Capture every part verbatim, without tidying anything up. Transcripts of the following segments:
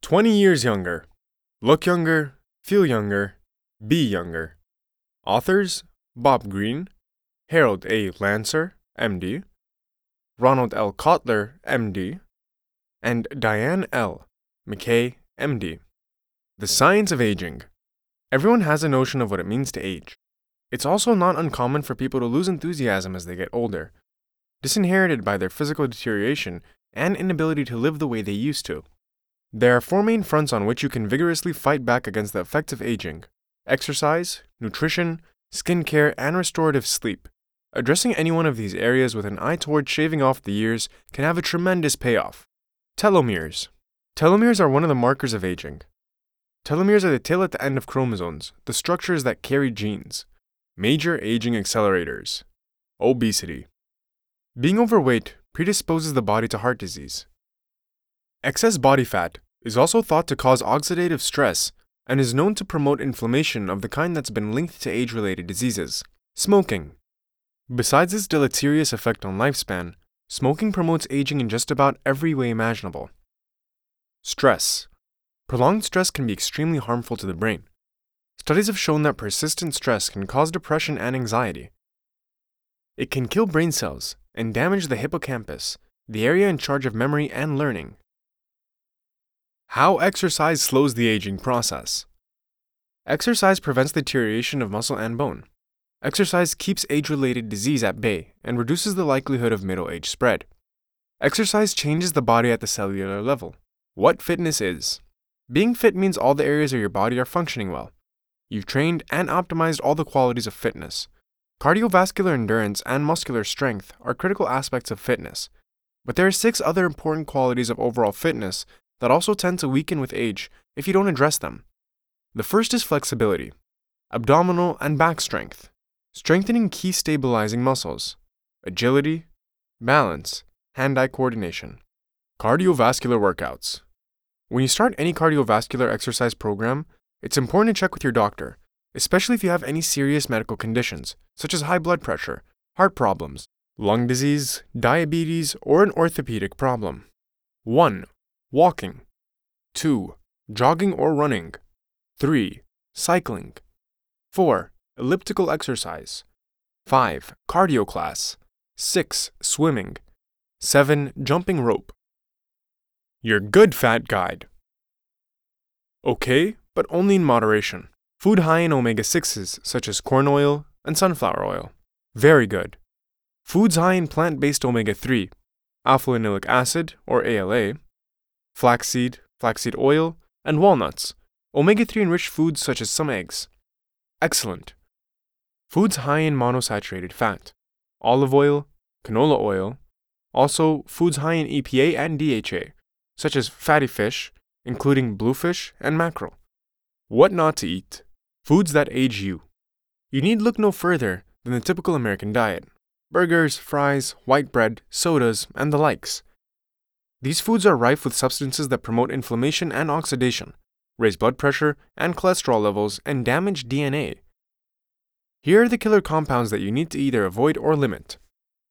twenty years younger. Look younger, feel younger, be younger. Authors: Bob Greene, Harold A. Lancer, M D, Ronald L. Kotler, M D, and Diane L. McKay, M D. The Science of Aging. Everyone has a notion of what it means to age. It's also not uncommon for people to lose enthusiasm as they get older, disinherited by their physical deterioration and inability to live the way they used to. There are four main fronts on which you can vigorously fight back against the effects of aging: exercise, nutrition, skincare, and restorative sleep. Addressing any one of these areas with an eye toward shaving off the years can have a tremendous payoff. Telomeres. Telomeres are one of the markers of aging. Telomeres are the tail at the end of chromosomes, the structures that carry genes. Major aging accelerators. Obesity. Being overweight predisposes the body to heart disease. Excess body fat is also thought to cause oxidative stress and is known to promote inflammation of the kind that's been linked to age-related diseases. Smoking. Besides its deleterious effect on lifespan, smoking promotes aging in just about every way imaginable. Stress. Prolonged stress can be extremely harmful to the brain. Studies have shown that persistent stress can cause depression and anxiety. It can kill brain cells and damage the hippocampus, the area in charge of memory and learning. How exercise slows the aging process. Exercise prevents the deterioration of muscle and bone. Exercise keeps age-related disease at bay and reduces the likelihood of middle age spread. Exercise changes the body at the cellular level. What fitness is. Being fit means all the areas of your body are functioning well. You've trained and optimized all the qualities of fitness. Cardiovascular endurance and muscular strength are critical aspects of fitness, but there are six other important qualities of overall fitness that also tend to weaken with age if you don't address them. The first is flexibility, abdominal and back strength, strengthening key stabilizing muscles, agility, balance, hand-eye coordination. Cardiovascular workouts. When you start any cardiovascular exercise program, it's important to check with your doctor, especially if you have any serious medical conditions, such as high blood pressure, heart problems, lung disease, diabetes, or an orthopedic problem. one. Walking. two. Jogging or running. three. Cycling. four. Elliptical exercise. five. Cardio class. six. Swimming. seven. Jumping rope. Your Good Fat Guide. Okay, but only in moderation. Food high in omega sixes such as corn oil and sunflower oil. Very good. Foods high in plant-based omega three, alpha-linoleic acid or A L A, flaxseed, flaxseed oil, and walnuts. omega three enriched foods such as some eggs. Excellent. Foods high in monosaturated fat, olive oil, canola oil. Also, foods high in E P A and D H A, such as fatty fish, including bluefish and mackerel. What not to eat. Foods that age you. You need look no further than the typical American diet: burgers, fries, white bread, sodas, and the likes. These foods are rife with substances that promote inflammation and oxidation, raise blood pressure and cholesterol levels, and damage D N A. Here are the killer compounds that you need to either avoid or limit.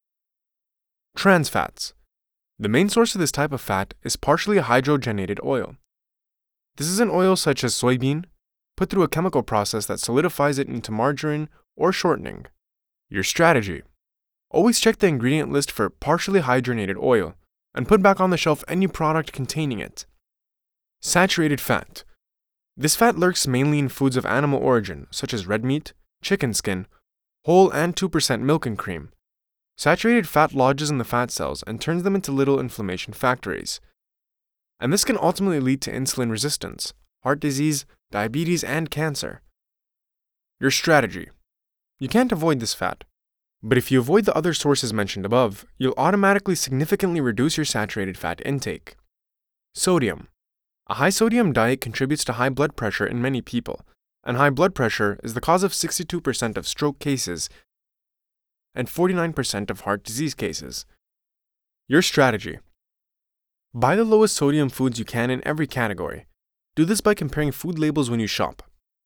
Trans fats. The main source of this type of fat is partially hydrogenated oil. This is an oil such as soybean, put through a chemical process that solidifies it into margarine or shortening. Your strategy. Always check the ingredient list for partially hydrogenated oil and put back on the shelf any product containing it. Saturated fat. This fat lurks mainly in foods of animal origin such as red meat, chicken skin, whole and two percent milk and cream. Saturated fat lodges in the fat cells and turns them into little inflammation factories. And this can ultimately lead to insulin resistance, heart disease, diabetes, and cancer. Your strategy. You can't avoid this fat, but if you avoid the other sources mentioned above, you'll automatically significantly reduce your saturated fat intake. Sodium. A high sodium diet contributes to high blood pressure in many people, and high blood pressure is the cause of sixty-two percent of stroke cases and forty-nine percent of heart disease cases. Your strategy. Buy the lowest sodium foods you can in every category. Do this by comparing food labels when you shop.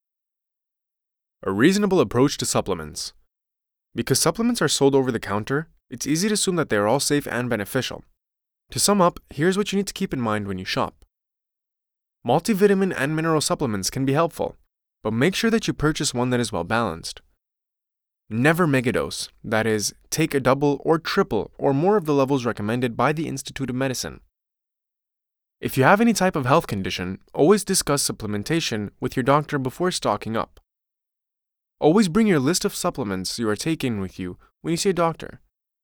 A reasonable approach to supplements. Because supplements are sold over the counter, it's easy to assume that they are all safe and beneficial. To sum up, here's what you need to keep in mind when you shop. Multivitamin and mineral supplements can be helpful, but make sure that you purchase one that is well balanced. Never megadose, that is, take a double or triple or more of the levels recommended by the Institute of Medicine. If you have any type of health condition, always discuss supplementation with your doctor before stocking up. Always bring your list of supplements you are taking with you when you see a doctor.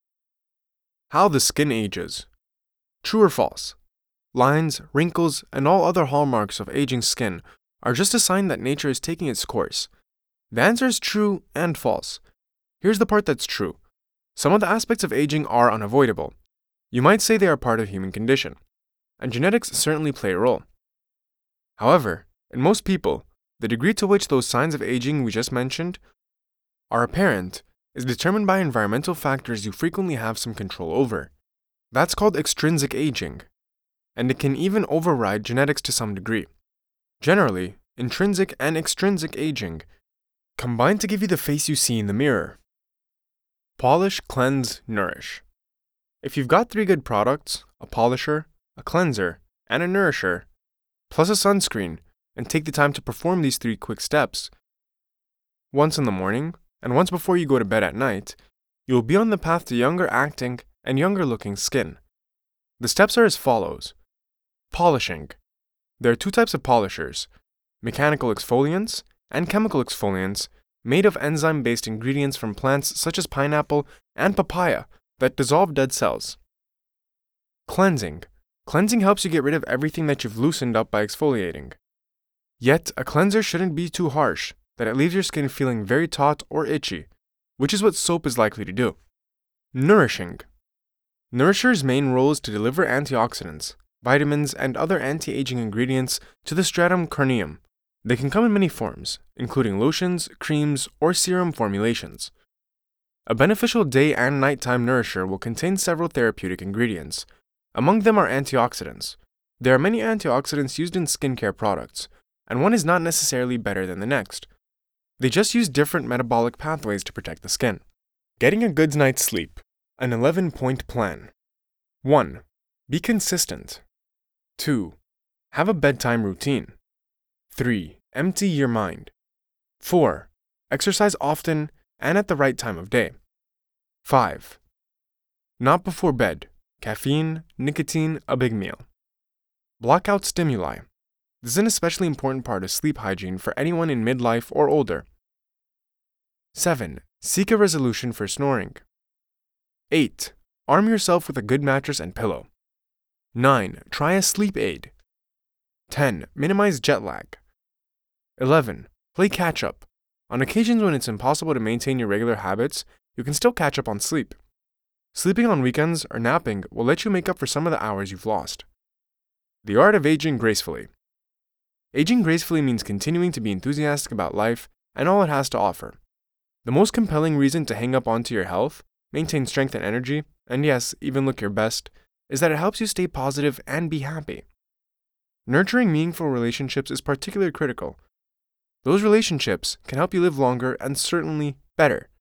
How the skin ages. True or false? Lines, wrinkles, and all other hallmarks of aging skin are just a sign that nature is taking its course. The answer is true and false. Here's the part that's true. Some of the aspects of aging are unavoidable. You might say they are part of human condition, and genetics certainly play a role. However, in most people, the degree to which those signs of aging we just mentioned are apparent is determined by environmental factors you frequently have some control over. That's called extrinsic aging, and it can even override genetics to some degree. Generally, intrinsic and extrinsic aging combine to give you the face you see in the mirror. Polish, cleanse, nourish. If you've got three good products, a polisher, a cleanser, and a nourisher, plus a sunscreen, and take the time to perform these three quick steps, once in the morning and once before you go to bed at night, you will be on the path to younger acting and younger looking skin. The steps are as follows. Polishing. There are two types of polishers, mechanical exfoliants and chemical exfoliants made of enzyme-based ingredients from plants such as pineapple and papaya that dissolve dead cells. Cleansing. Cleansing helps you get rid of everything that you've loosened up by exfoliating. Yet, a cleanser shouldn't be too harsh that it leaves your skin feeling very taut or itchy, which is what soap is likely to do. Nourishing. Nourisher's main role is to deliver antioxidants, vitamins, and other anti-aging ingredients to the stratum corneum. They can come in many forms, including lotions, creams, or serum formulations. A beneficial day and nighttime nourisher will contain several therapeutic ingredients. Among them are antioxidants. There are many antioxidants used in skincare products, and one is not necessarily better than the next. They just use different metabolic pathways to protect the skin. Getting a good night's sleep. An eleven-point plan. one. Be consistent. two. Have a bedtime routine. three. Empty your mind. four. Exercise often and at the right time of day. five. Not before bed. Caffeine, nicotine, a big meal. Block out stimuli. This is an especially important part of sleep hygiene for anyone in midlife or older. seven. Seek a resolution for snoring. eight. Arm yourself with a good mattress and pillow. nine. Try a sleep aid. ten. Minimize jet lag. eleven. Play catch-up. On occasions when it's impossible to maintain your regular habits, you can still catch up on sleep. Sleeping on weekends or napping will let you make up for some of the hours you've lost. The art of aging gracefully. Aging gracefully means continuing to be enthusiastic about life and all it has to offer. The most compelling reason to hang up onto your health, maintain strength and energy, and yes, even look your best, is that it helps you stay positive and be happy. Nurturing meaningful relationships is particularly critical. Those relationships can help you live longer and certainly better.